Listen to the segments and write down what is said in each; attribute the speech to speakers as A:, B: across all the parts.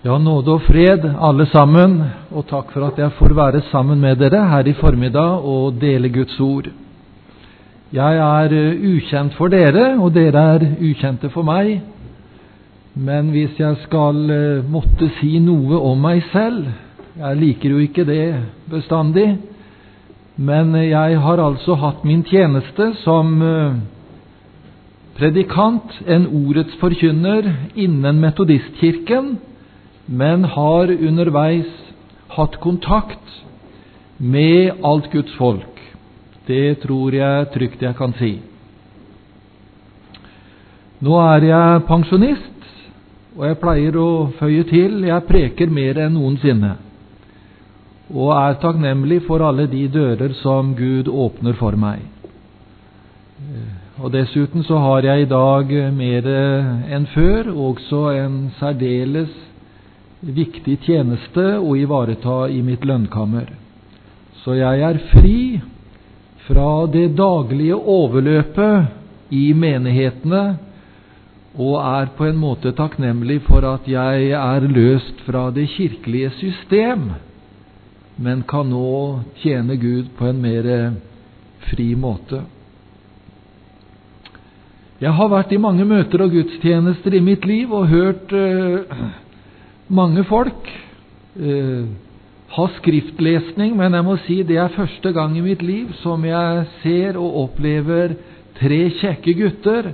A: Ja, nåde og fred alle sammen, og takk for at jeg får være sammen med dere her i formiddag og dele Guds ord. Jeg er ukjent for dere, og dere er ukjente for meg, men hvis jeg skal måtte si noe om meg selv, jeg liker jo ikke det bestandig, men jeg har altså hatt min tjeneste som predikant, en ordets forkynner innen metodistkirken, men har underveis hatt kontakt med alt Guds folk. Det tror jeg trygt jeg kan si. Nå er jeg pensjonist, og jeg pleier å føye til, jeg preker mer enn noensinne, og er takknemlig for alle de dører som Gud åpner for meg. Og dessuten så har jeg i dag mer enn før også en særdeles viktig tjeneste å ivareta i mitt lønnkammer. Så jeg er fri fra det daglige overløpet i menighetene, og er på en måte takknemlig for at jeg er løst fra det kirkelige system, men kan nå tjene Gud på en mer fri måte. Jeg har vært i mange møter og gudstjenester i mitt liv og hørt mange folk ha skriftlesning, men jeg må si det er første gang i mitt liv som jeg ser og opplever 3 kjekke gutter.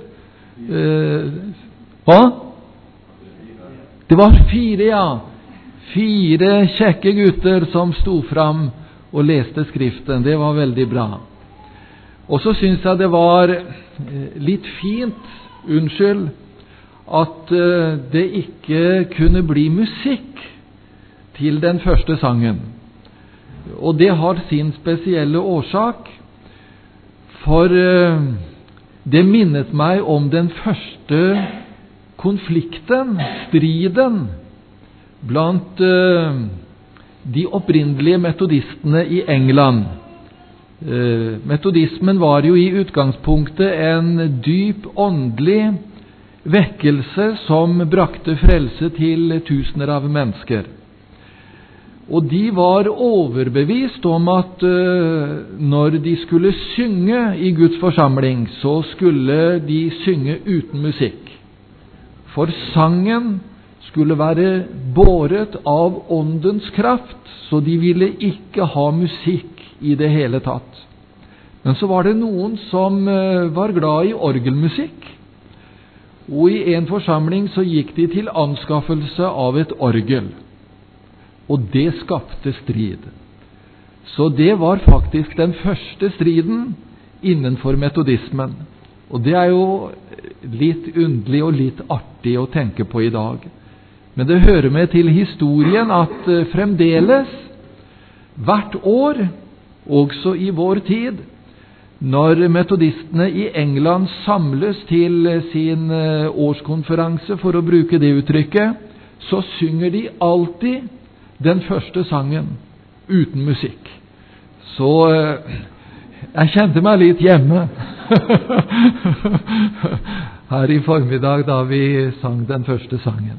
A: Hva? Det var 4, ja. 4 kjekke gutter som sto fram og leste skriften. Det var veldig bra. Og så synes jeg det var litt fint, at det ikke kunne bli musikk til den første sangen. Og det har sin spesielle årsak, for det minnet meg om den første konflikten, striden, blant de opprinnelige metodistene i England. Metodismen var jo i utgangspunktet en dyp åndelig vekkelse som brakte frelse til tusener av mennesker. Og de var overbevist om at når de skulle synge i Guds forsamling, så skulle de synge uten musikk. For sangen skulle være båret av åndens kraft, så de ville ikke ha musikk i det hele tatt. Men så var det noen som var glad i orgelmusikk, og i en forsamling så gikk de til anskaffelse av et orgel, og det skapte strid. Så det var faktisk den første striden innenfor metodismen, og det er jo litt underlig og litt artig å tenke på i dag. Men det hører med til historien at fremdeles, hvert år, også i vår tid, når metodistene i England samles til sin årskonferanse, for å bruke det uttrykket, så synger de alltid den første sangen uten musikk. Så jeg kjente meg litt hjemme her i formiddag da vi sang den første sangen.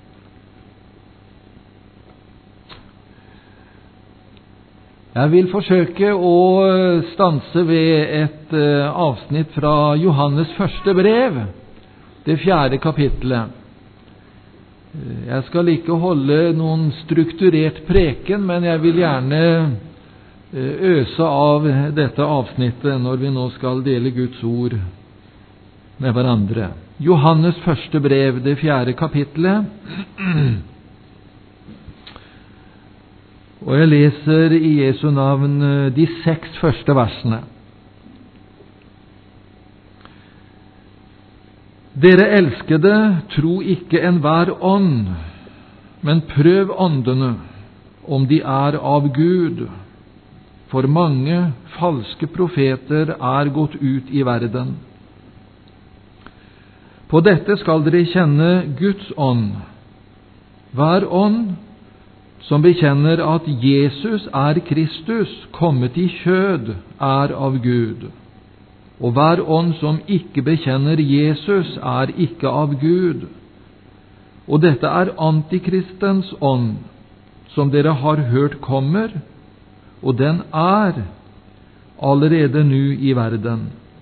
A: Jeg vil forsøke å stanse ved et avsnitt fra Johannes første brev, det 4. kapittelet. Jeg skal ikke holde noen strukturert preken, men jeg vil gjerne øse av dette avsnittet når vi nå skal dele Guds ord med hverandre. Johannes første brev, det 4. kapittelet. Og jeg leser i Jesu navn de 6 første versene. Dere elskede, tro ikke enhver ånd, men prøv åndene, om de er av Gud. For mange falske profeter er gått ut i verden. På dette skal dere kjenne Guds ånd. Hver ånd som bekjenner at Jesus er Kristus, kommet i kjød, er av Gud. Og hver ånd som ikke bekjenner Jesus, er ikke av Gud. Og dette er antikristens ånd, som dere har hørt kommer, og den er allerede nå i verden.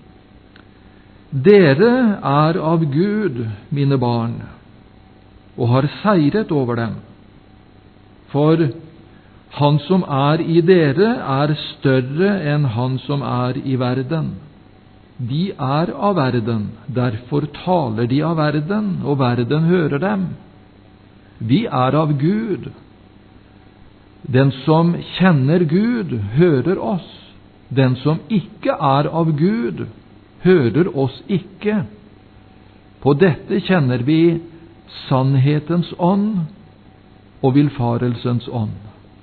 A: Dere er av Gud, mine barn, og har seiret over dem. For han som er i dere, er større enn han som er i verden. De er av verden, derfor taler de av verden, og verden hører dem. Vi er av Gud. Den som kjenner Gud, hører oss. Den som ikke er av Gud, hører oss ikke. På dette kjenner vi sannhetens ånd og villfarelsens ånd.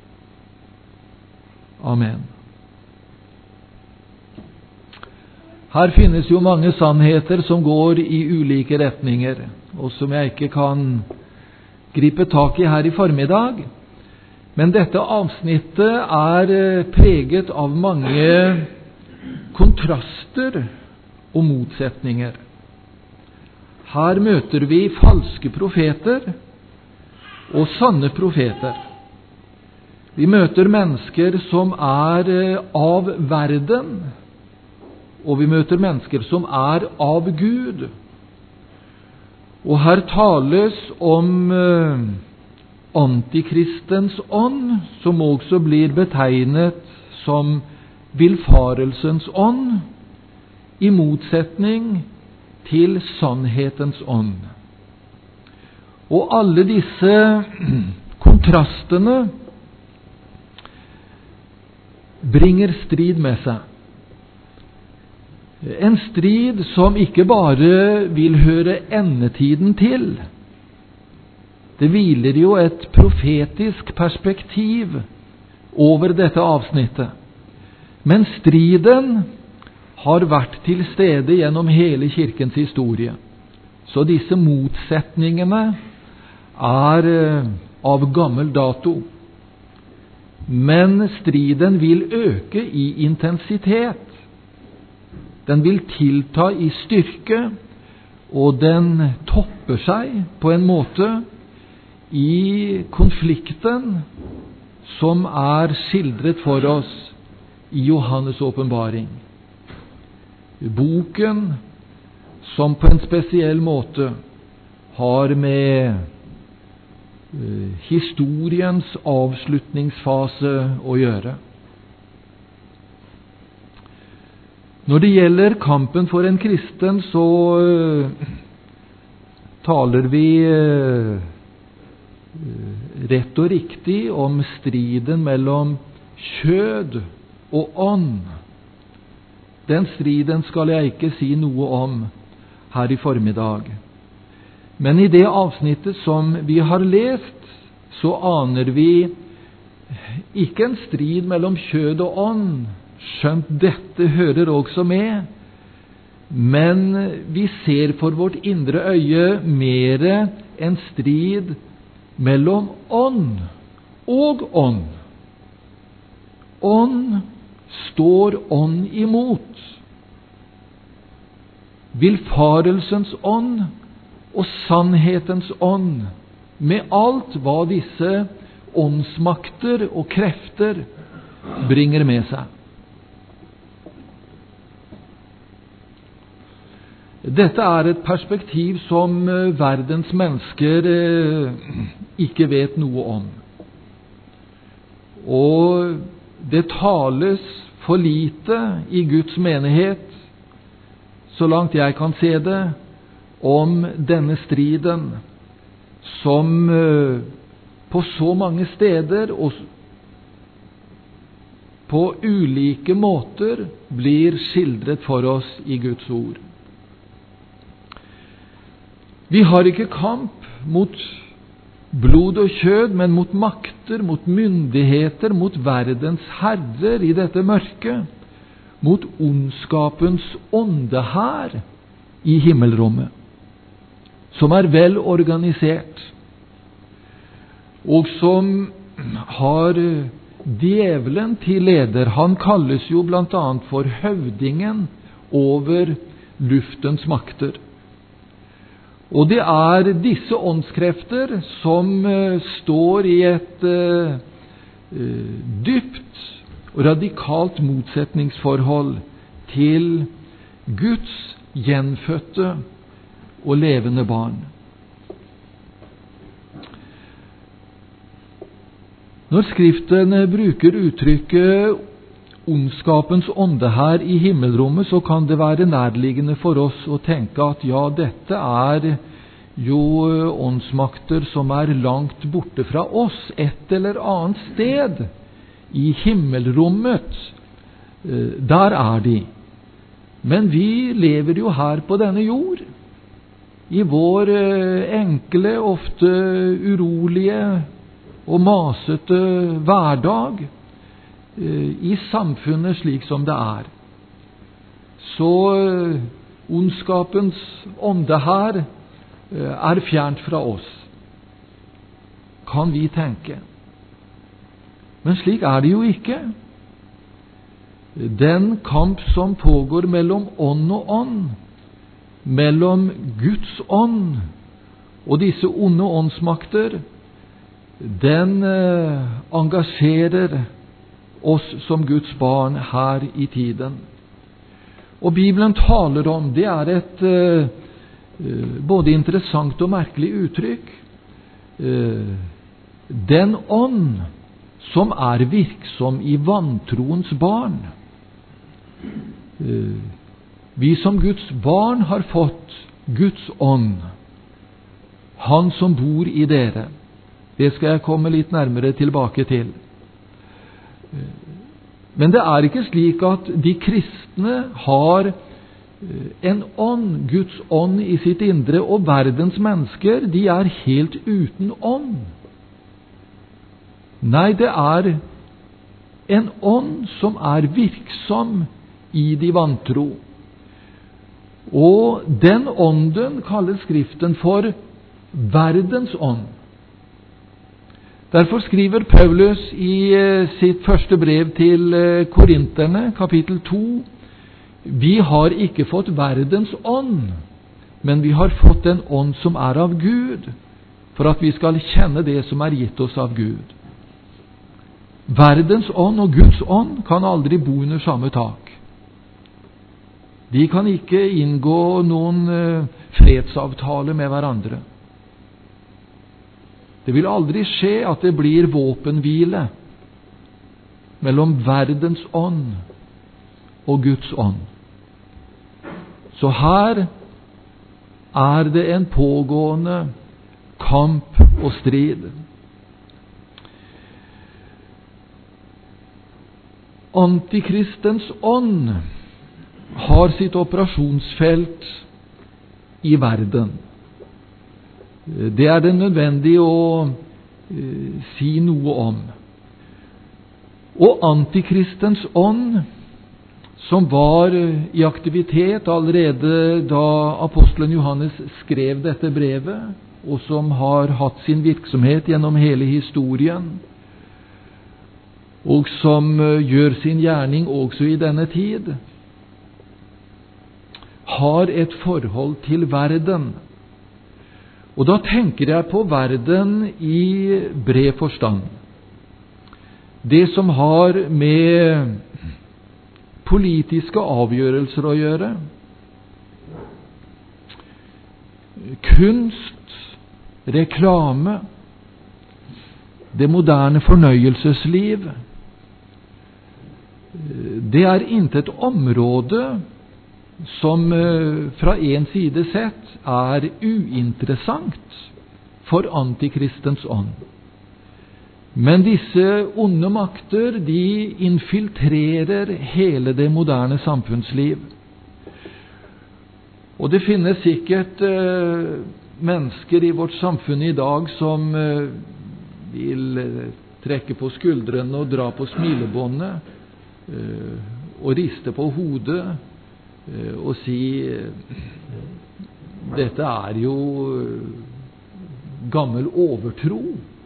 A: Amen. Her finnes jo mange sannheter som går i ulike retninger, og som jeg ikke kan gripe tak i her i formiddag. Men dette avsnittet er preget av mange kontraster og motsetninger. Her møter vi falske profeter og sanne profeter. Vi møter mennesker som er av verden, og vi møter mennesker som er av Gud. Og her tales om antikristens ånd, som også blir betegnet som villfarelsens ånd, i motsetning til sannhetens ånd. Og alle disse kontrastene bringer strid med seg. En strid som ikke bare vil høre endetiden til. Det hviler jo et profetisk perspektiv over dette avsnittet. Men striden har vært til stede gjennom hele kirkens historie. Så disse motsetningene er av gammel dato. Men striden vil øke i intensitet. Den vil tilta i styrke, og den topper seg på en måte i konflikten som er skildret for oss i Johannes' åpenbaring. Boken som på en spesiell måte har med historiens avslutningsfase å gjøre. Når det gjelder kampen for en kristen, så taler vi rett og riktig om striden mellom kjød og ånd. Den striden skal jeg ikke si noe om her i formiddag. Men i det avsnittet som vi har lest, så aner vi ikke en strid mellom kjød og ånd, skjønt dette hører også med, men vi ser for vårt indre øye mere en strid mellom ånd og ånd. Ånd står ånd imot. Villfarelsens ånd og sannhetens ånd, med alt hva disse åndsmakter og krefter bringer med seg. Dette er et perspektiv som verdens mennesker ikke vet noe om. Og det tales for lite i Guds menighet, så langt jeg kan se det, om denne striden som på så mange steder og på ulike måter blir skildret for oss i Guds ord. Vi har ikke kamp mot blod og kjød, men mot makter, mot myndigheter, mot verdens herrer i dette mørket, mot ondskapens åndehær i himmelrommet, som er vel organisert, og som har djevelen til leder. Han kalles jo blant annet for høvdingen over luftens makter. Og det er disse åndskrefter som står i et dypt og radikalt motsetningsforhold til Guds gjenfødte og levende barn. Når Skriften bruker uttrykket ondskapens ånde her i himmelrommet, så kan det være nærliggende for oss å tenke at ja, dette er jo åndsmakter som er langt borte fra oss, et eller annet sted i himmelrommet. Der er de. Men vi lever jo her på denne jord, i vår enkle, ofte urolige og masete hverdag, i samfunnet slik som det er. Så ondskapens ånde her er fjernt fra oss, kan vi tenke. Men slik er det jo ikke. Den kamp som pågår mellom ånd og ånd, mellom Guds ånd og disse onde åndsmakter, den engasjerer oss som Guds barn her i tiden. Og Bibelen taler om, det er et både interessant og merkelig uttrykk, den ånd som er virksom i vantroens barn. Vi som Guds barn har fått Guds ånd, Han som bor i dere. Det skal jeg komme litt nærmere tilbake til. Men det er ikke slik at de kristne har en ånd, Guds ånd i sitt indre, og verdens mennesker, de er helt uten ånd. Nei, det er en ånd som er virksom i de vantro. Og den ånden kaller Skriften for verdens ånd. Derfor skriver Paulus i sitt første brev til Korinterne, kapittel 2, vi har ikke fått verdens ånd, men vi har fått en ånd som er av Gud, for at vi skal kjenne det som er gitt oss av Gud. Verdens ånd og Guds ånd kan aldri bo under samme tak. De kan ikke inngå noen fredsavtale med hverandre. Det vil aldri skje at det blir våpenhvile mellom verdens ånd og Guds ånd. Så her er det en pågående kamp og strid. Antikristens ånd har sitt operasjonsfelt i verden. Det er det nødvendig å si noe om. Og antikristens ånd, som var i aktivitet allerede da apostelen Johannes skrev dette brevet, og som har hatt sin virksomhet gjennom hele historien, og som gjør sin gjerning også i denne tid, har et forhold til verden. Og da tenker jeg på verden i bred forstand. Det som har med politiske avgjørelser å gjøre. Kunst, reklame, det moderne fornøyelsesliv. Det er intet område som fra en side sett er uinteressant for antikristens ånd. Men disse onde makter, de infiltrerer hele det moderne samfunnsliv. Og det finnes sikkert mennesker i vårt samfunn i dag som vil trekke på skuldrene og dra på smilebåndet og riste på hodet og si dette er jo gammel overtro.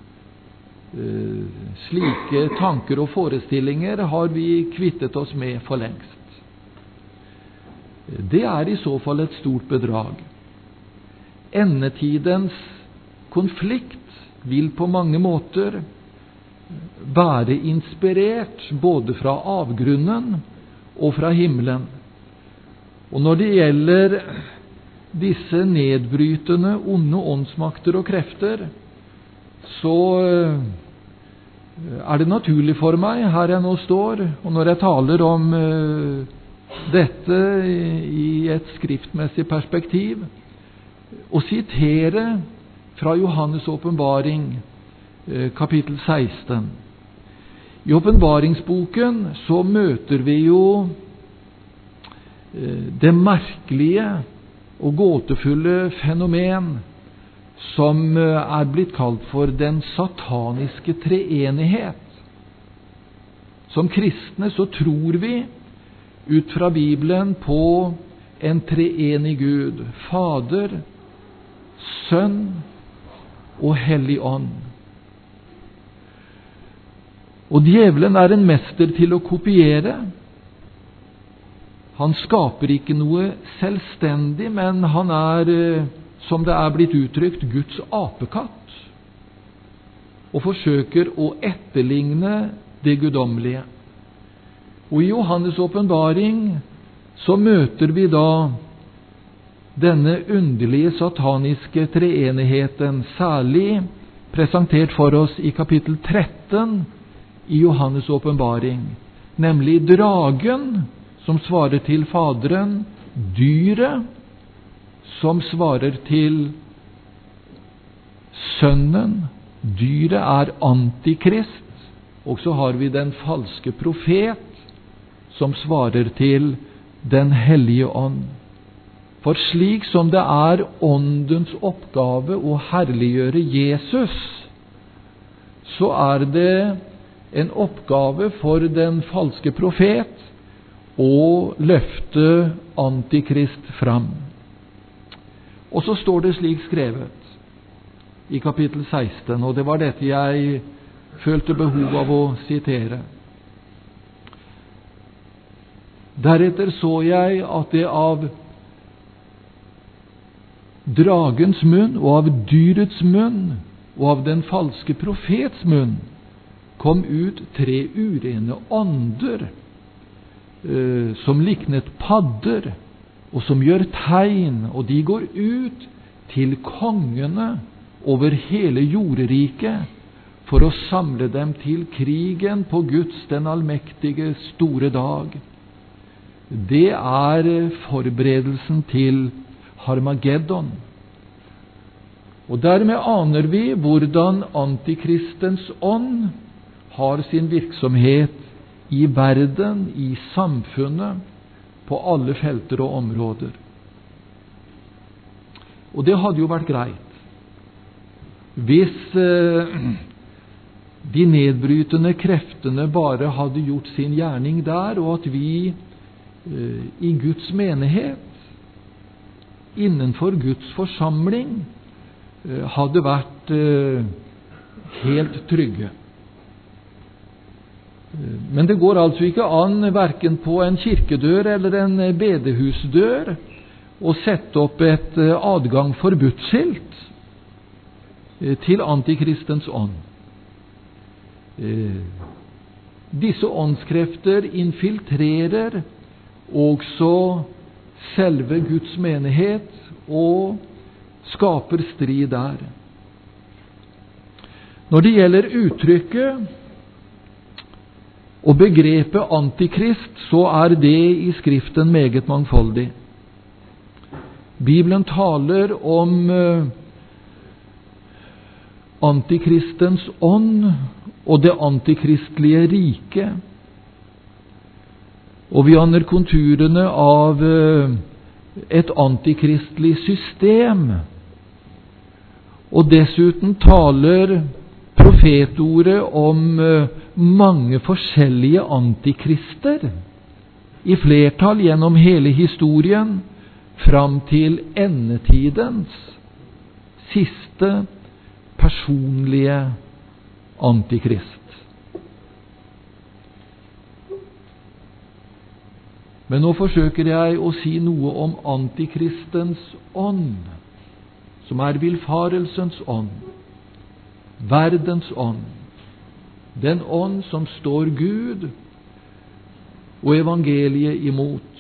A: Slike tanker og forestillinger har vi kvittet oss med for lengst. Det er i så fall et stort bedrag. endetidens konflikt vil på mange måter være inspirert både fra avgrunnen og fra himmelen. Og når det gjelder disse nedbrytende, onde åndsmakter og krefter, så er det naturlig for meg, her jeg nå står, og når jeg taler om dette i et skriftmessig perspektiv, å sitere fra Johannes åpenbaring, kapittel 16. I åpenbaringsboken så møter vi jo det merkelige og gåtefulle fenomen som er blitt kalt for den sataniske treenighet. Som kristne så tror vi ut fra Bibelen på en treenig Gud, Fader, Sønn og Hellig Ånd. Og djevelen er en mester til å kopiere. Han skaper ikke noe selvstendig, men han er, som det er blitt uttrykt, Guds apekatt, og forsøker å etterligne det guddommelige. Og i Johannes åpenbaring så møter vi da denne underlige sataniske treenigheten, særlig presentert for oss i kapittel 13 i Johannes åpenbaring, nemlig dragen som svarer til Faderen, dyret som svarer til Sønnen. Dyret er Antikrist, og så har vi den falske profet som svarer til Den hellige ånd. For slik som det er åndens oppgave å herliggjøre Jesus, så er det en oppgave for den falske profet å løfte Antikrist fram. Og så står det slik skrevet i kapittel 16, og det var dette jeg følte behov av å sitere. Deretter så jeg at det av dragens munn og av dyrets munn og av den falske profets munn kom ut 3 urene ånder, som liknet padder, og som gjør tegn, og de går ut til kongene over hele jorderiket for å samle dem til krigen på Guds den allmektige store dag. Det er forberedelsen til Harmageddon. Og dermed aner vi hvordan Antikristens ånd har sin virksomhet i verden, i samfunnet, på alle felter og områder. Og det hadde jo vært greit hvis de nedbrytende kreftene bare hadde gjort sin gjerning der, og at vi i Guds menighet, innenfor Guds forsamling, hadde vært helt trygge. Men det går altså ikke an, hverken på en kirkedør eller en bedehusdør, å sette opp et adgang forbudt-skilt til Antikristens ånd. Disse åndskrefter infiltrerer også selve Guds menighet og skaper strid der. Når det gjelder uttrykket og begrepet antikrist, så er det i Skriften meget mangfoldig. Bibelen taler om antikristens ånd og det antikristlige riket. Og vi aner konturene av et antikristlig system. Og dessuten taler profetordet om mange forskjellige antikrister i flertall gjennom hele historien fram til endetidens siste personlige antikrist. Men nå forsøker jeg å si noe om antikristens ånd, som er villfarelsens ånd, verdens ånd, den ånd som står Gud og evangeliet imot.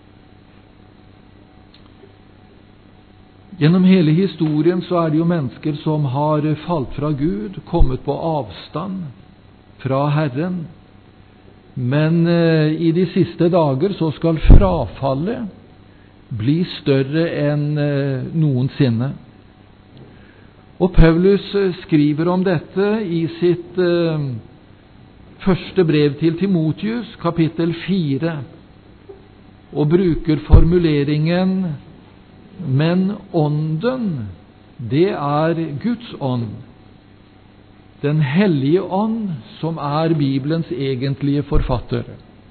A: Gjennom hele historien så er det jo mennesker som har falt fra Gud, kommet på avstand fra Herren. Men i de siste dager så skal frafallet bli større enn noensinne. Og Paulus skriver om dette i sitt første brev til Timotius, kapittel 4, og bruker formuleringen «Men ånden, det er Guds ånd, den hellige ånd, som er Bibelens egentlige forfatter».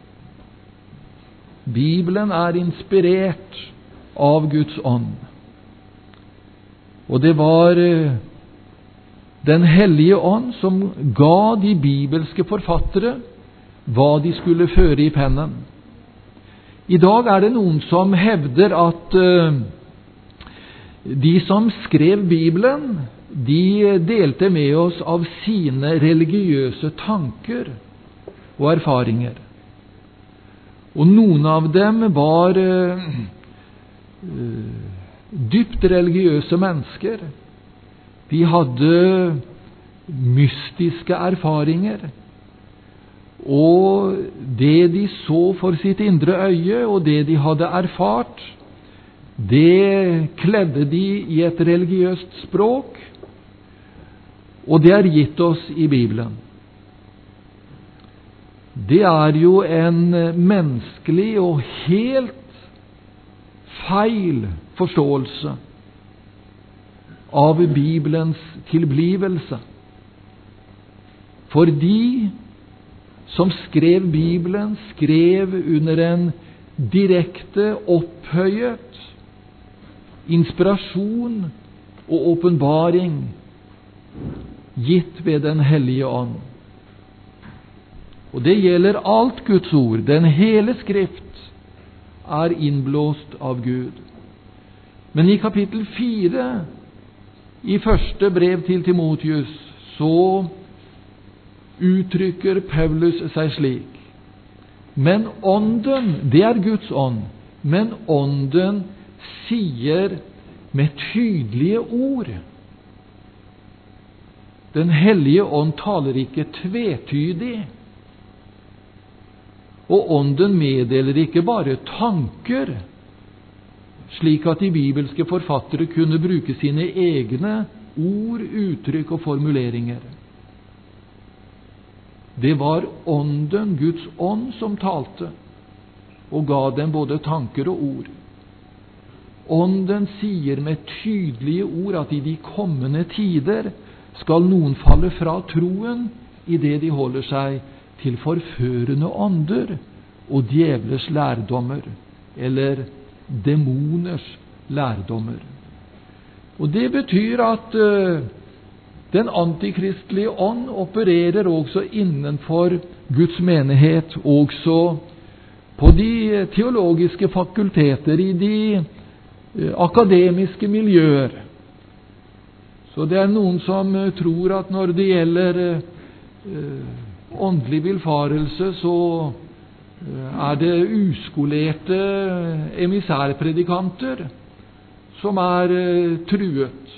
A: Bibelen er inspirert av Guds ånd. Og det var den hellige ånd som ga de bibelske forfattere hva de skulle føre i pennen. I dag er det noen som hevder at de som skrev Bibelen, de delte med oss av sine religiøse tanker og erfaringer. Og noen av dem var dypt religiøse mennesker. De hadde mystiske erfaringer, og det de så for sitt indre øye, og det de hadde erfart, det kledde de i et religiøst språk, og det er gitt oss i Bibelen. Det er jo en menneskelig og helt feil forståelse av Bibelens tilblivelse. For de som skrev Bibelen, skrev under en direkte opphøyet inspirasjon og åpenbaring gitt ved den hellige ånd. Og det gjelder alt Guds ord. Den hele skrift er innblåst av Gud. Men i kapittel 4 i første brev til Timotius så uttrykker Paulus seg slik: Men ånden, det er Guds ånd, men ånden sier med tydelige ord. Den hellige ånd taler ikke tvetydig, og ånden meddeler ikke bare tanker, slik at de bibelske forfattere kunne bruke sine egne ord, uttrykk og formuleringer. Det var ånden, Guds ånd, som talte, og ga dem både tanker og ord. Ånden sier med tydelige ord at i de kommende tider skal noen falle fra troen i det de holder seg til forførende ånder og djevlers lærdommer, eller demoners lærdommer. Og det betyr at den antikristelige ånd opererer også innenfor Guds menighet, også på de teologiske fakulteter, i de akademiske miljøer. Så det er noen som tror at når det gjelder åndelig villfarelse, så er det uskolerte emissærpredikanter som er truet.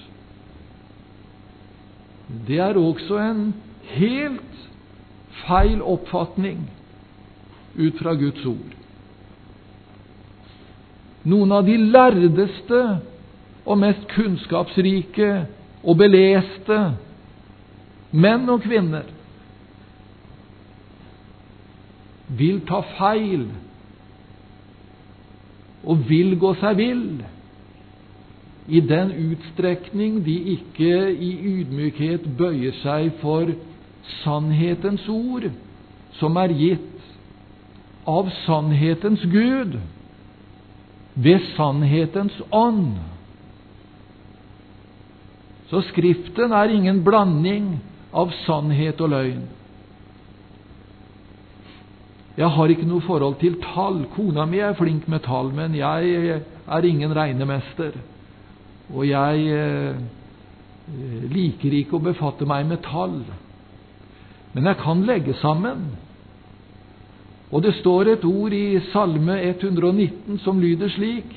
A: Det er også en helt feil oppfatning ut fra Guds ord. Noen av de lærdeste og mest kunnskapsrike og beleste menn og kvinner vil ta feil og vil gå seg vill i den utstrekning de ikke i ydmykhet bøyer seg for sannhetens ord, som er gitt av sannhetens Gud ved sannhetens ånd. Så Skriften er ingen blanding av sannhet og løgn. Jeg har ikke noe forhold til tall. Kona mi er flink med tall, men jeg er ingen regnemester. og jeg liker ikke å befatte meg med tall, men jeg kan legge sammen. Og det står et ord i Salme 119 som lyder slik: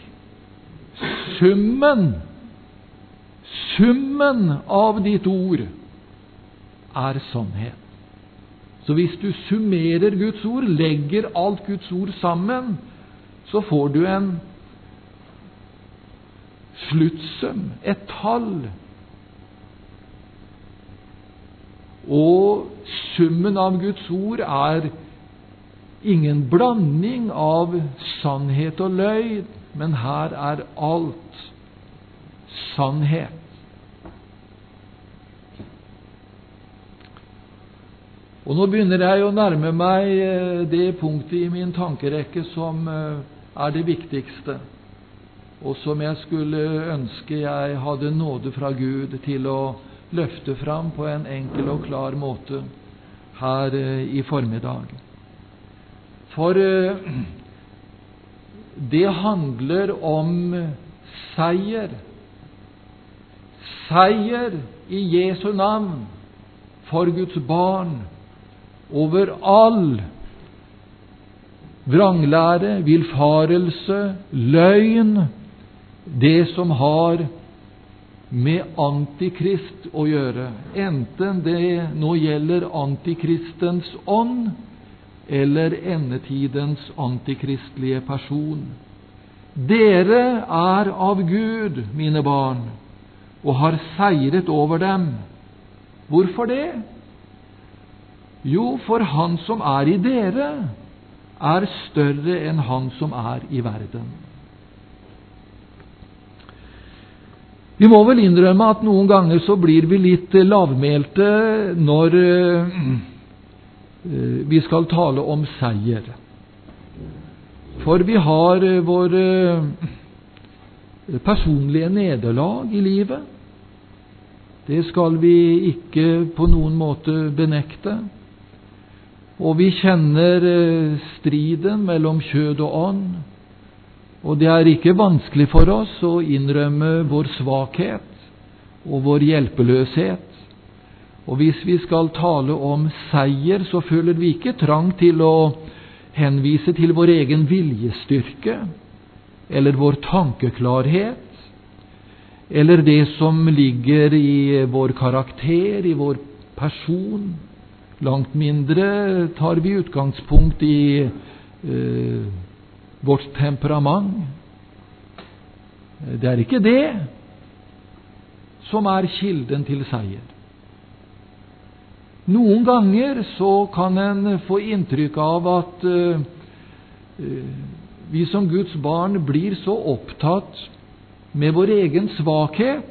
A: Summen av ditt ord er sannhet. Så hvis du summerer Guds ord, legger alt Guds ord sammen, så får du en sluttsum, et tall. Og summen av Guds ord er ingen blanding av sannhet og løgn, men her er alt sannhet. Og nå begynner jeg å nærme meg det punktet i min tankerekke som er det viktigste, og som jeg skulle ønske jeg hadde nåde fra Gud til å løfte fram på en enkel og klar måte her i formiddag. For det handler om seier. Seier i Jesu navn for Guds barn over all vranglære, villfarelse, løgn, det som har med antikrist å gjøre, enten det nå gjelder antikristens ånd eller endetidens antikristlige person. Dere er av Gud, mine barn, og har seiret over dem. Hvorfor det? Jo, for han som er i dere, er større enn han som er i verden. Vi må vel innrømme at noen ganger så blir vi litt lavmælte når vi skal tale om seier. For vi har våre personlige nederlag i livet. Det skal vi ikke på noen måte benekte. Og vi kjenner striden mellom kjød og ånd. Og det er ikke vanskelig for oss å innrømme vår svakhet og vår hjelpeløshet. Og hvis vi skal tale om seier, så føler vi ikke trang til å henvise til vår egen viljestyrke, eller vår tankeklarhet, eller det som ligger i vår karakter, i vår person. Langt mindre tar vi utgangspunkt i vårt temperament. Det er ikke det som er kilden til seier. Noen ganger så kan en få inntrykk av at vi som Guds barn blir så opptatt med vår egen svakhet,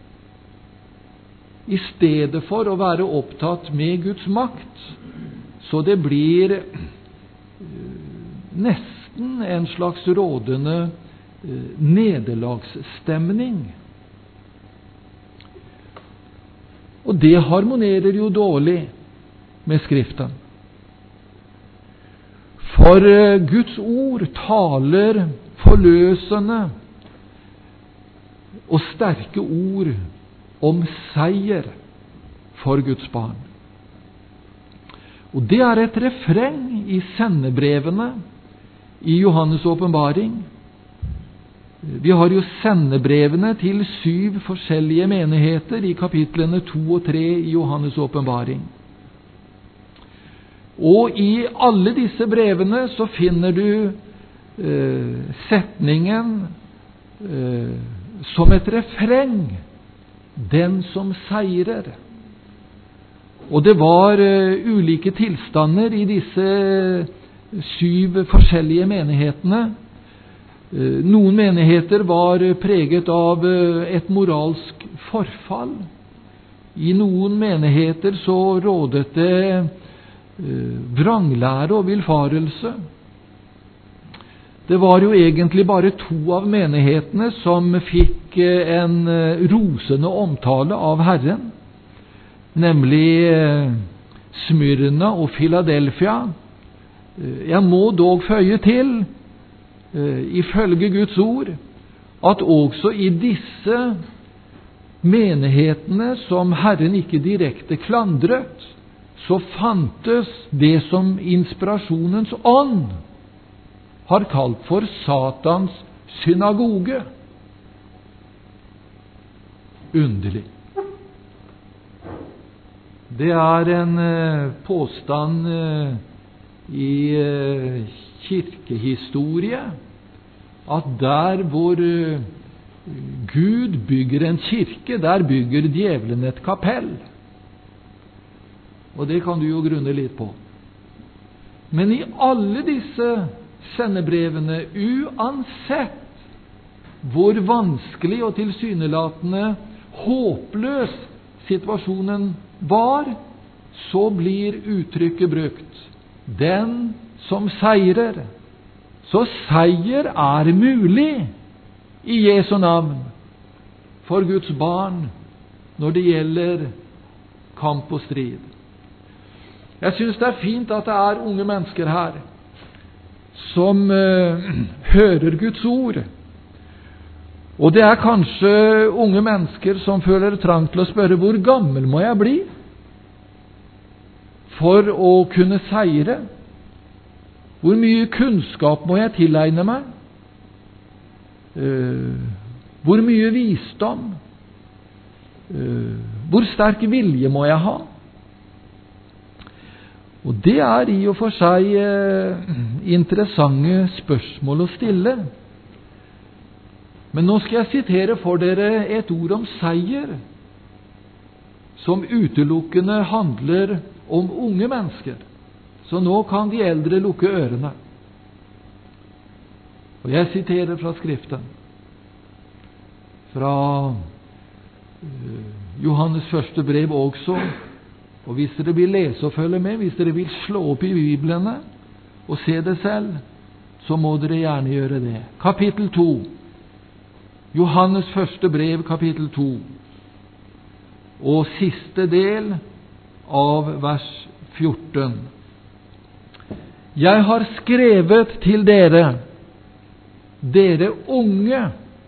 A: i stedet for å være opptatt med Guds makt. Så det blir nesten en slags rådende nederlagsstemning. Og det harmonerer jo dårlig med Skriften. For Guds ord taler forløsende og sterke ord om seier for Guds barn. Og det er et refreng i sendebrevene i Johannes' åpenbaring. Vi har jo sendebrevene til 7 forskjellige menigheter i kapitlene 2 og 3 i Johannes' åpenbaring. Og i alle disse brevene så finner du setningen som et refreng: den som seirer. Og det var ulike tilstander i disse 7 forskjellige menighetene. Noen menigheter var preget av et moralsk forfall. I noen menigheter så rådet det vranglære og villfarelse. Det var jo egentlig bare 2 av menighetene som fikk en rosende omtale av Herren, nemlig Smyrna og Philadelphia. Jeg må dog føye til, ifølge Guds ord, at også i disse menighetene som Herren ikke direkte klandret, så fantes det som inspirasjonens ånd har kalt for Satans synagoge. Underlig. Det er en påstand i kirkehistorie at der hvor Gud bygger en kirke, der bygger djevelen et kapell. Og det kan du jo grunne litt på. Men i alle disse sendebrevene, uansett hvor vanskelig og tilsynelatende håpløs situasjonen var, så blir uttrykket brukt: den som seirer. Så seier er mulig i Jesu navn for Guds barn når det gjelder kamp og strid. Jeg synes det er fint at det er unge mennesker her som hører Guds ord. Og det er kanskje unge mennesker som føler trang til å spørre: hvor gammel må jeg bli for å kunne seire? Hvor mye kunnskap må jeg tilegne meg? Hvor mye visdom? Hvor sterk vilje må jeg ha? Og det er i og for seg interessante spørsmål å stille. Men nå skal jeg sitere for dere et ord om seier, som utelukkende handler om unge mennesker. Så nå kan de eldre lukke ørene. Og jeg siterer fra Skriften, fra Johannes første brev også. Og hvis dere vil lese og følge med, hvis dere vil slå opp i Biblene og se det selv, så må dere gjerne gjøre det. Kapittel 2. Johannes første brev, kapittel 2. Og siste del av vers 14. Jeg har skrevet til dere, dere unge,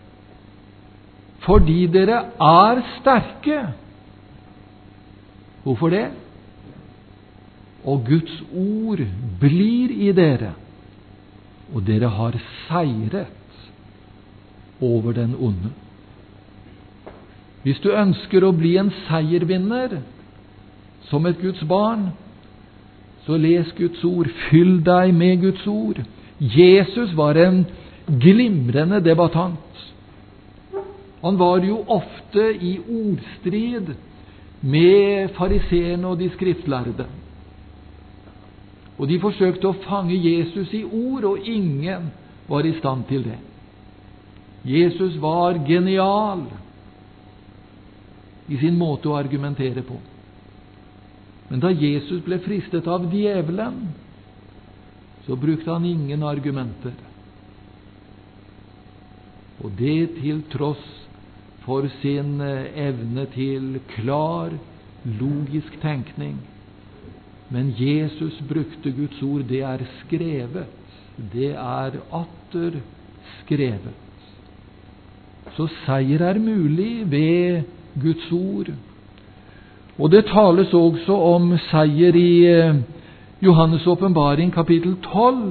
A: fordi dere er sterke. Hvorfor det? Og Guds ord blir i dere, og dere har seiret over den onde. Hvis du ønsker å bli en seiervinner som et Guds barn, så les Guds ord. Fyll deg med Guds ord. Jesus var en glimrende debattant. Han var jo ofte i ordstrid med fariseerne og de skriftlærde. Og de forsøkte å fange Jesus i ord, og ingen var i stand til det. Jesus var genial i sin måte å argumentere på. Men da Jesus ble fristet av djevelen, så brukte han ingen argumenter. Og det til tross for sin evne til klar, logisk tenkning. Men Jesus brukte Guds ord. Det er skrevet. Det er atter skrevet. Så seier er mulig ved Guds ord. Og det tales også om seier i Johannes åpenbaring kapittel 12,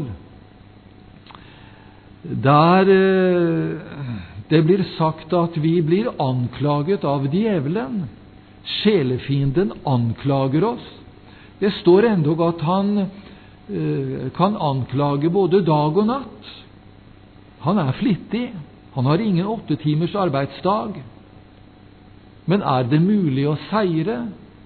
A: der det blir sagt at vi blir anklaget av djevelen. Sjelefienden anklager oss. Det står endog at han kan anklage både dag og natt. Han er flittig. Han har ingen 8 timers arbeidsdag. Men er det mulig å seire?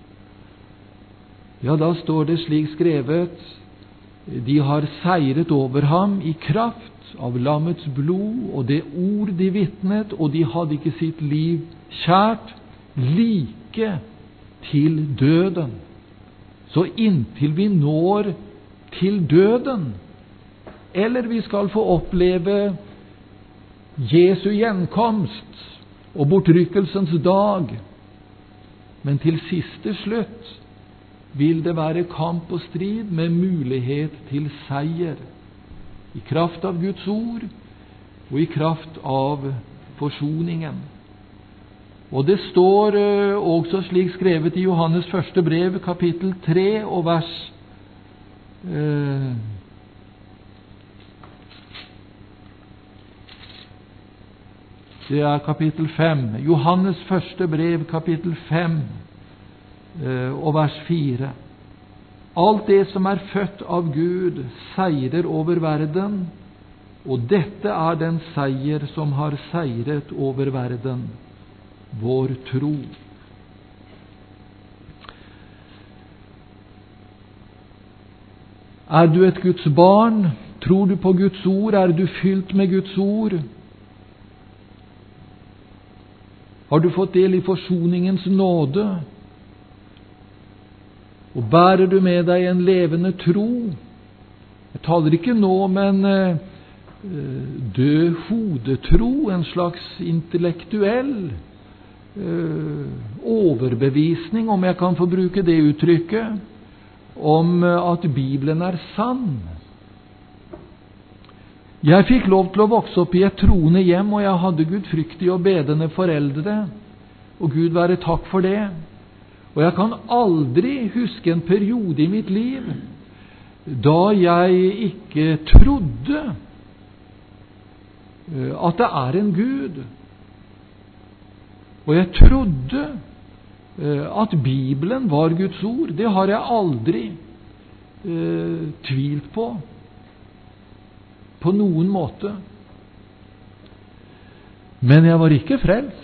A: Ja, da står det slik skrevet: de har seiret over ham i kraft av lammets blod og det ord de vitnet, og de hadde ikke sitt liv kjært, like til døden. Så inntil vi når til døden, eller vi skal få oppleve Jesu gjenkomst og bortrykkelsens dag, men til siste slutt vil det være kamp og strid med mulighet til seier, i kraft av Guds ord og i kraft av forsoningen. Og det står også slik skrevet i Johannes første brev, kapittel 3 og vers det er kapittel 5. Johannes første brev, kapittel 5 og vers 4. Alt det som er født av Gud, seirer over verden, og dette er den seier som har seiret over verden, vår tro. Er du et Guds barn? Tror du på Guds ord? Er du fylt med Guds ord? Har du fått del i forsoningens nåde? Og bærer du med deg en levende tro? Jeg taler ikke nå om en død hodetro, en slags intellektuell overbevisning, om jeg kan få bruke det uttrykket, om at Bibelen er sann. Jeg fikk lov til å vokse opp i et troende hjem, og jeg hadde gudfryktige og bedende foreldre, og Gud være takk for det. Og jeg kan aldri huske en periode i mitt liv da jeg ikke trodde at det er en Gud. Og jeg trodde at Bibelen var Guds ord. Det har jeg aldri tvilt på noen måte. Men jeg var ikke frelst.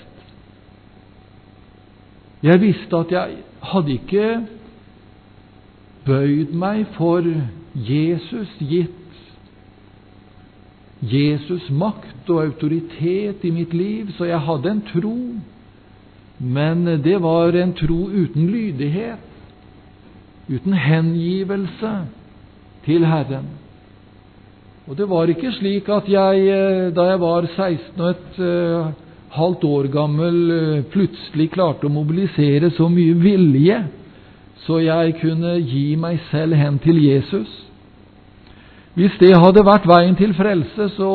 A: Jeg visste at jeg hadde ikke bøyd meg for Jesus, gitt Jesus makt og autoritet i mitt liv, så jeg hadde en tro, men det var en tro uten lydighet, uten hengivelse til Herren. Og det var ikke slik at jeg, da jeg var 16 og et halvt år gammel, plutselig klarte å mobilisere så mye vilje, så jeg kunne gi meg selv hen til Jesus. Hvis det hadde vært veien til frelse, så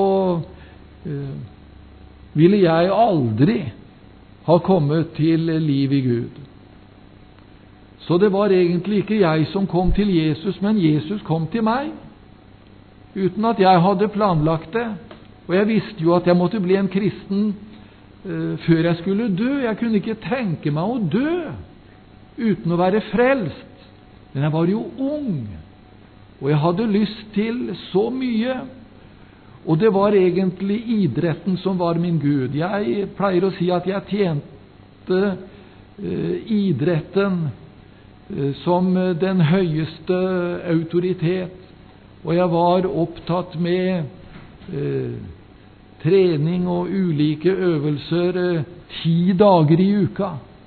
A: ville jeg aldri ha kommet til liv i Gud. Så det var egentlig ikke jeg som kom til Jesus, men Jesus kom til meg, uten at jeg hadde planlagt det. Og jeg visste jo at jeg måtte bli en kristen før jeg skulle dø. Jeg kunne ikke tenke meg å dø uten å være frelst. Men jeg var jo ung, og jeg hadde lyst til så mye. Og det var egentlig idretten som var min Gud. Jeg pleier å si at jeg tjente idretten som den høyeste autoritet. Og jeg var opptatt med trening og ulike øvelser 10 dager i uka.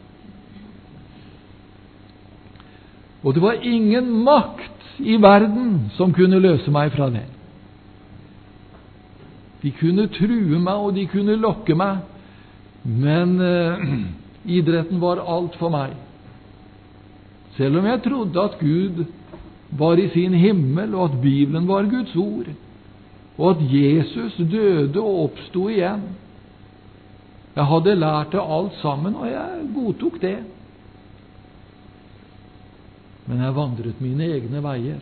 A: Og det var ingen makt i verden som kunne løse meg fra det. De kunne true meg, og de kunne lokke meg, men idretten var alt for meg. Selv om jeg trodde at Gud var i sin himmel, og at Bibelen var Guds ord, og at Jesus døde og oppstod igjen. Jeg hadde lært det alt sammen, og jeg godtok det. Men jeg vandret mine egne veier.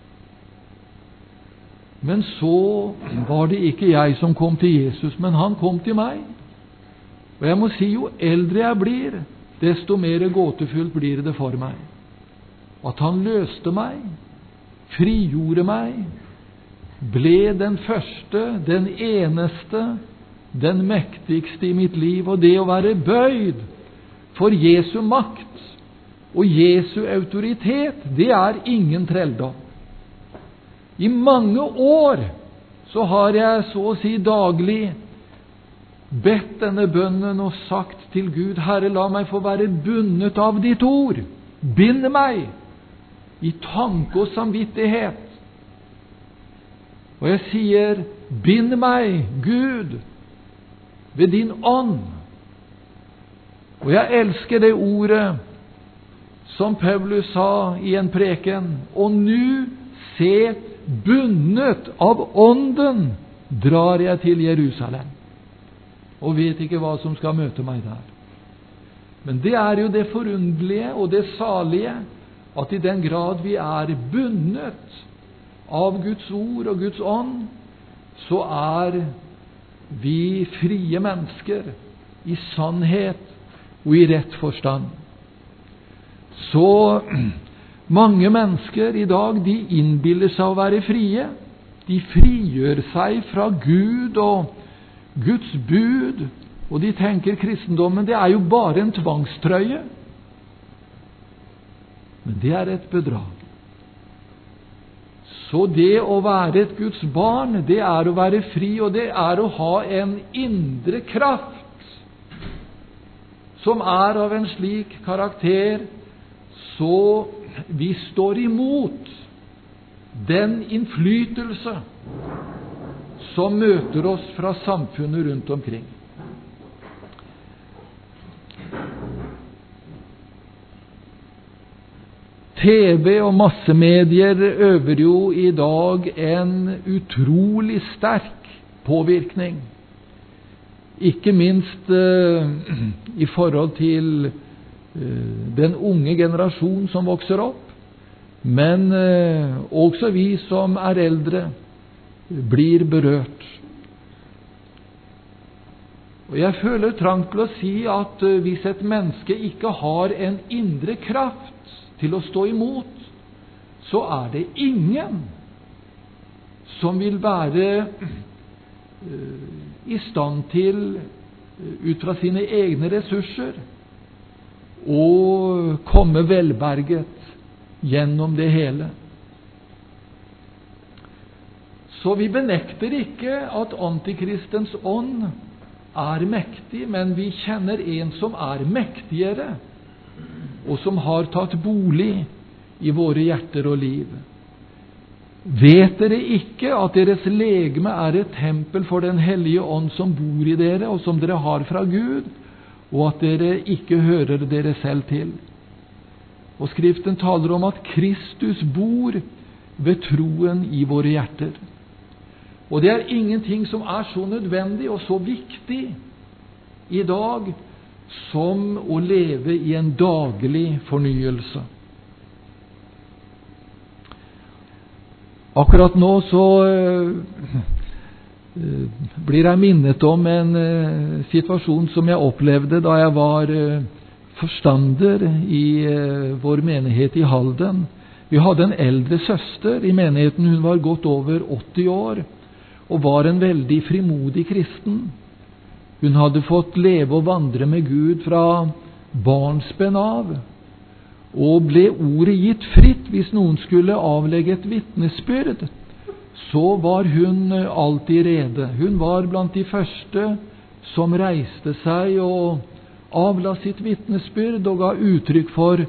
A: Men så var det ikke jeg som kom til Jesus, men han kom til meg. Og jeg må si, jo eldre jeg blir, desto mer gåtefullt blir det for meg. At han løste meg, frigjorde meg, ble den første, den eneste, den mektigste i mitt liv. Og det å være bøyd for Jesu makt og Jesu autoritet, det er ingen trelldom. I mange år så har jeg så å si daglig bedt denne bønnen og sagt til Gud: Herre, la meg få være bundet av ditt ord. Bind meg i tanke og samvittighet. Og jeg sier: bind meg, Gud, ved din ånd. Og jeg elsker det ordet som Paulus sa i en preken: og nu se, bundet av ånden drar jeg til Jerusalem, og vet ikke hva som skal møte meg der. Men det jo det forunderlige og det salige, at i den grad vi bundet av Guds ord og Guds ånd, så vi frie mennesker i sannhet og i rett forstand. Så mange mennesker i dag, de innbiller seg å være frie. De frigjør seg fra Gud og Guds bud, og de tenker kristendommen, det jo bare en tvangstrøye. Men det et bedrag. Så det å være et Guds barn, det å være fri, og det å ha en indre kraft som av en slik karakter, så vi står imot den innflytelse som møter oss fra samfunnet rundt omkring. TV og massemedier øver jo i dag en utrolig sterk påvirkning, ikke minst i forhold til den unge generasjon som vokser opp, men også vi som eldre blir berørt. Og jeg føler trang til å si at hvis et menneske ikke har en indre kraft til å stå imot, så det ingen som vil være i stand til, ut fra sine egne ressurser, å komme velberget gjennom det hele. Så vi benekter ikke at antikristens ånd mektig, men vi kjenner en som mektigere, og som har tatt bolig i våre hjerter og liv. Vet dere ikke at deres legeme et tempel for den hellige ånd som bor i dere, og som dere har fra Gud, og at dere ikke hører dere selv til? Og Skriften taler om at Kristus bor ved troen i våre hjerter. Og det ingenting som så nødvendig og så viktig i dag som å leve i en daglig fornyelse. Akkurat nå så blir jeg minnet om en situasjon som jeg opplevde da jeg var forstander i vår menighet i Halden. Vi hadde en eldre søster i menigheten. Hun var godt over 80 år og var en veldig frimodig kristen. Hun hadde fått leve og vandre med Gud fra barnsben av, og ble ordet gitt fritt. Hvis noen skulle avlegge et vitnesbyrd, så var hun alltid rede. Hun var blant de første som reiste seg og avla sitt vitnesbyrd og ga uttrykk for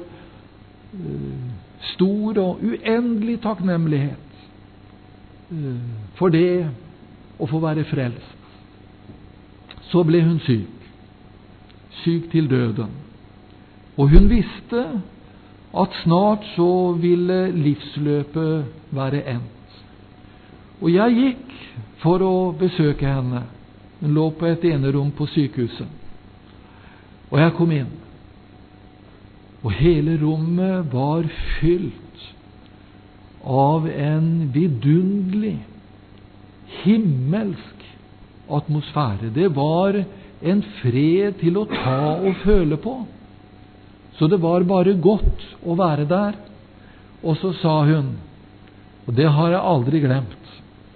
A: stor og uendelig takknemlighet for det å få være frelst. Så ble hun syk til døden. Og hun visste at snart så ville livsløpet være endt. Og jeg gikk for å besøke henne. Hun lå på et enerom på sykehuset. Og jeg kom inn. Og hele rommet var fylt av en vidunderlig, himmelsk atmosfære. Det var en fred til å ta og føle på. Så det var bare godt å være der. Og så sa hun, og det har jeg aldri glemt: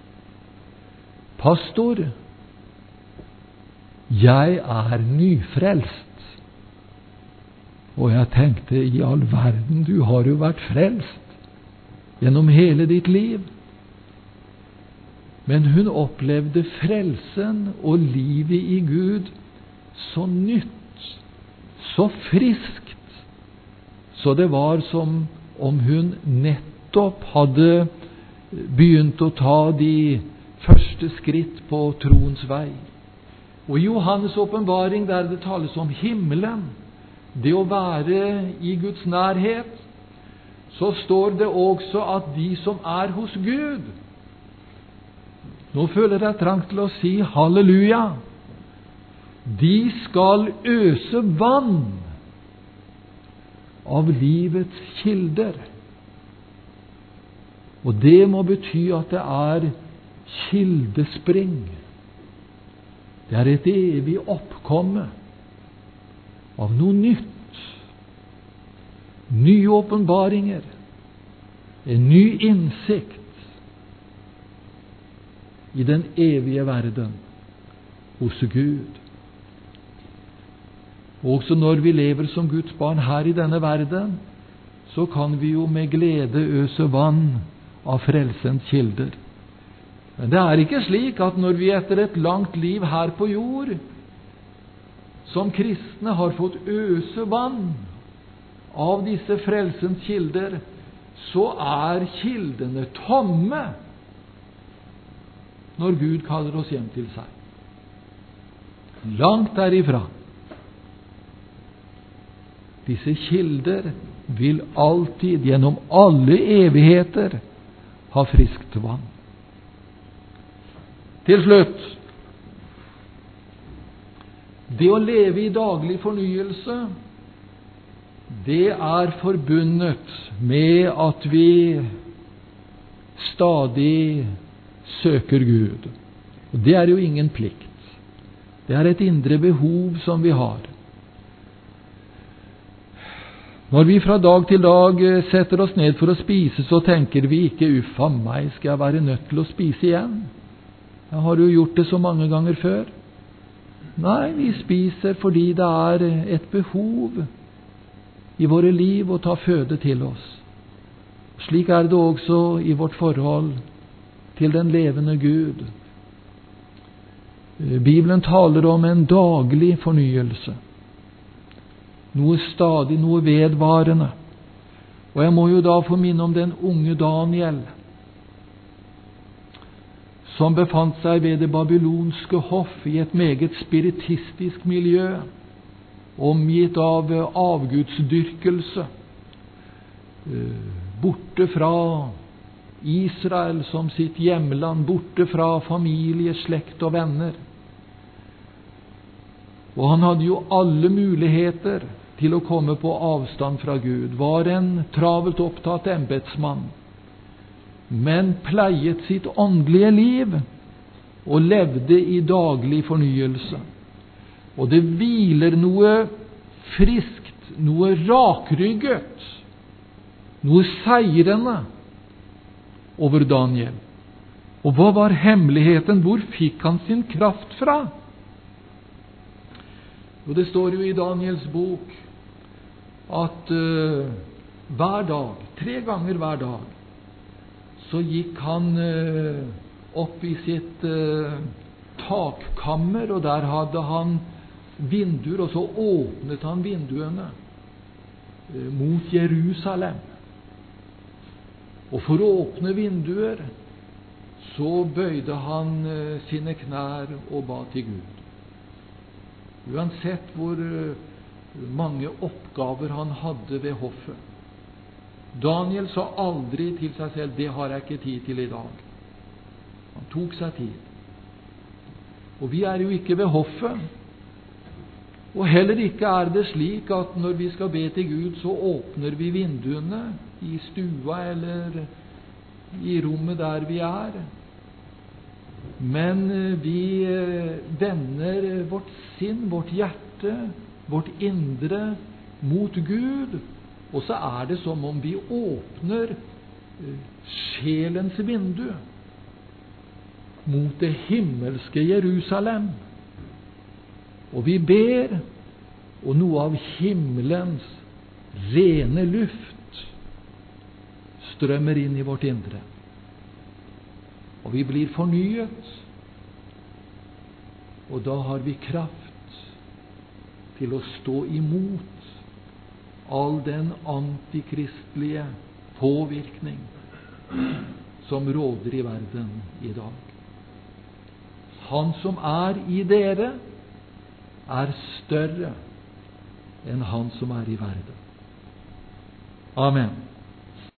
A: Pastor, jeg nyfrelst. Og jeg tenkte, i all verden, du har jo vært frelst gjennom hele ditt liv. Men hun opplevde frelsen og livet i Gud så nytt, så friskt, så det var som om hun nettopp hadde begynt å ta de første skritt på troens vei. Og i Johannes åpenbaring, der det tales om himmelen, det å være i Guds nærhet, så står det også at de som hos Gud, nå føler jeg trang til å si halleluja, de skal øse vann av livets kilder. Og det må bety at det er kildespring. Det er et evig oppkomme av noe nytt. Nye åpenbaringer. En ny innsikt i den evige verden hos Gud. Også når vi lever som Guds barn her i denne verden, så kan vi jo med glede øse vann av frelsens kilder. Men det er ikke slik at når vi etter et langt liv her på jord som kristne har fått øse vann av disse frelsens kilder, så er kildene tomme når Gud kaller oss hjem til seg. Langt derifra. Disse kilder vil alltid, gjennom alle evigheter, ha friskt vann. Til slutt, det å leve i daglig fornyelse, det er forbundet med at vi stadig søker Gud. Og det er jo ingen plikt. Det er et indre behov som vi har. Når vi fra dag til dag setter oss ned for å spise, så tenker vi ikke, uffa meg, skal jeg være nødt til å spise igjen? Jeg har jo gjort det så mange ganger før. Nei, vi spiser fordi det er et behov i våre liv å ta føde til oss. Slik er det også i vårt forhold til den levende Gud. Bibelen taler om en daglig fornyelse. Noe stadig, noe vedvarende. Og jeg må jo da få minne om den unge Daniel, som befant seg ved det babylonske hoff i et meget spiritistisk miljø, omgitt av avgudsdyrkelse, borte fra Israel som sitt hjemland, borte fra familie, slekt og venner. Og han hadde jo alle muligheter til å komme på avstand fra Gud, var en travelt opptatt embetsmann, men pleiet sitt åndelige liv og levde i daglig fornyelse. Og det hviler noe friskt, noe rakrygget, noe seirende over Daniel. Og hva var hemmeligheten? Hvor fikk han sin kraft fra? Og det står jo i Daniels bok at hver dag, 3 ganger hver dag, så gikk han opp i sitt takkammer, og der hadde han vinduer, og så åpnet han vinduene mot Jerusalem. Og for å åpne vinduer, så bøyde han sine knær og ba til Gud. Uansett hvor mange oppgaver han hadde ved hoffet. Daniel sa aldri til seg selv, det har jeg ikke tid til i dag. Han tok seg tid. Og vi er jo ikke ved hoffet. Og heller ikke er det slik at når vi skal be til Gud, så åpner vi vinduene i stua eller i rommet der vi er. Men vi vender vårt sinn, vårt hjerte, vårt indre mot Gud, og så er det som om vi åpner sjelens vindu mot det himmelske Jerusalem. Og vi ber, og noe av himmelens rene luft strømmer inn i vårt indre. Og vi blir fornyet, og da har vi kraft til å stå imot all den antikristlige påvirkning som råder i verden i dag. Han som er i dere, er større enn han som er i verden. Amen.